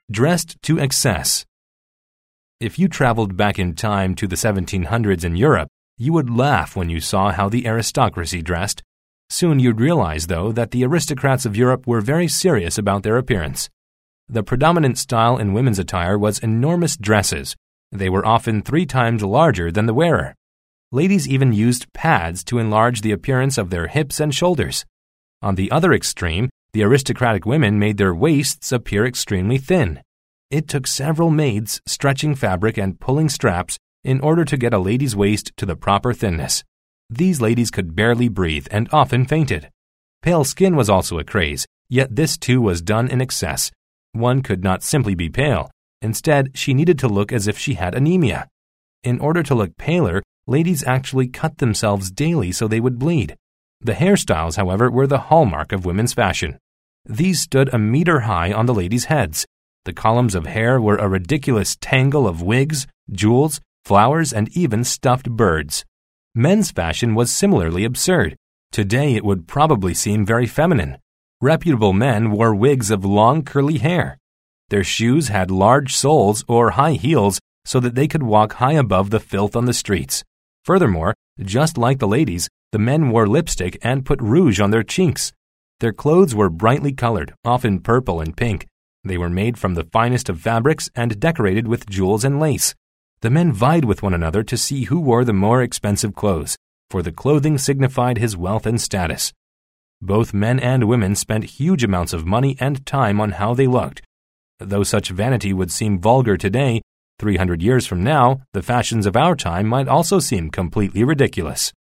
Dressed to excess. If you traveled back in time to the 1700s in Europe, you would laugh when you saw how the aristocracy dressed. Soon you'd realize, though, that the aristocrats of Europe were very serious about their appearance. The predominant style in women's attire was enormous dresses. They were often 3 times larger than the wearer. Ladies even used pads to enlarge the appearance of their hips and shoulders. On the other extreme, the aristocratic women made their waists appear extremely thin. It took several maids stretching fabric and pulling straps in order to get a lady's waist to the proper thinness. These ladies could barely breathe and often fainted. Pale skin was also a craze, yet this too was done in excess. One could not simply be pale. Instead, she needed to look as if she had anemia. In order to look paler, ladies actually cut themselves daily so they would bleed. The hairstyles, however, were the hallmark of women's fashion. These stood a meter high on the ladies' heads. The columns of hair were a ridiculous tangle of wigs, jewels, flowers, and even stuffed birds. Men's fashion was similarly absurd. Today it would probably seem very feminine. Reputable men wore wigs of long curly hair. Their shoes had large soles or high heels so that they could walk high above the filth on the streets. Furthermore, just like the ladies, the men wore lipstick and put rouge on their cheeks. Their clothes were brightly colored, often purple and pink. They were made from the finest of fabrics and decorated with jewels and lace. The men vied with one another to see who wore the more expensive clothes, for the clothing signified his wealth and status. Both men and women spent huge amounts of money and time on how they looked. Though such vanity would seem vulgar today, 300 years from now, the fashions of our time might also seem completely ridiculous.